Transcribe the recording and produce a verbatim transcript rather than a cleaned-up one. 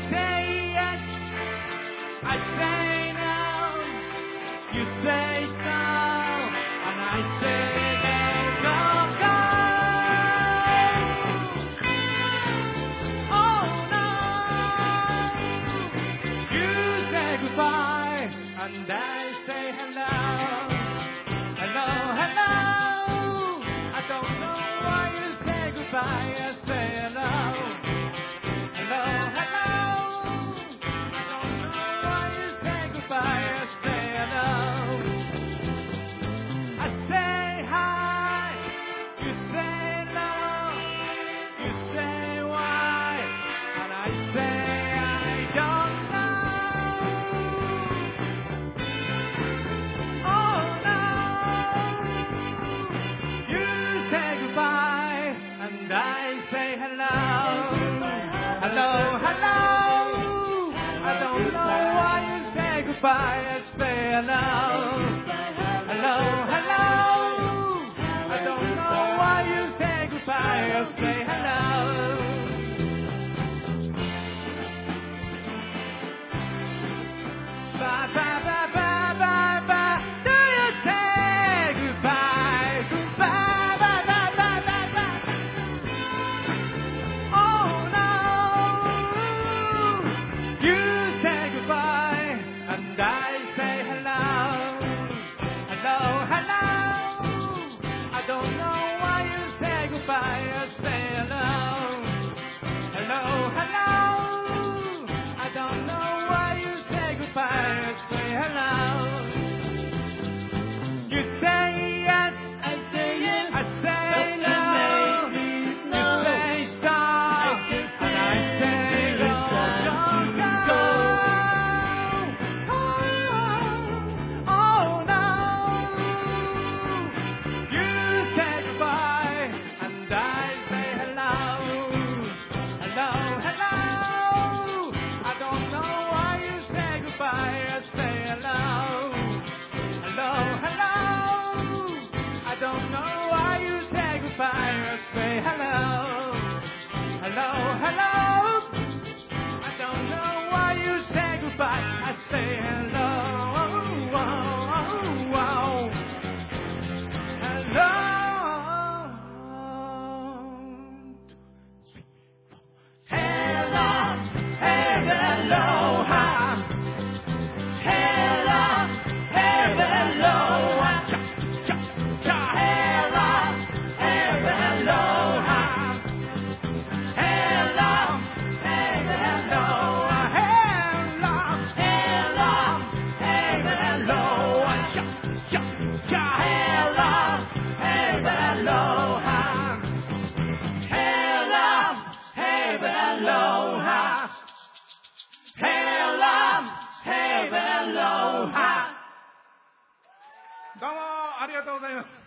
say yes, I say no. You say so, and I say go, go. Oh no, you say goodbye, and I say hello. Hello, hello. I don't know why you say goodbye. I say hello. Hello, hello. I don't know why you say goodbye. I say hello. I say hi. You say no. You say why, and I say I don't know. Oh no. You say goodbye, and I say hello. Hello, hello. I don't know why you say goodbye. I say hello. Hello, hello. I don't know why you say goodbye. I say hello. Bye, bye, bye, bye, bye, bye. Do you say goodbye? Goodbye, bye, bye, bye, bye, bye. Oh no, you say goodbye, and I say hello. Hello, hello. I don't know why you say goodbye. I say hello. Hello, hello. I don't know why you say goodbye. I say hello. You say yes, I say yes. I say no. You say stop, and I say go, go, go. Oh, oh no. You say goodbye, and I say hello. Hello, hello. I don't know why you say goodbye. I say hello. Hello, hello. I don't know why you say goodbye. I say hello. Hello, hello. I don't know why you say goodbye. I say hello. Oh, oh, oh. Hello. Hello, hello, hi. Hello, hello, cha, cha, cha. Hello, hello, hi. Hello, hello, hello, hello, hello, cha, cha, cha. Hello, hello, hi. Hello, hello, hi. Hello, hello, hi. どうもありがとうございます。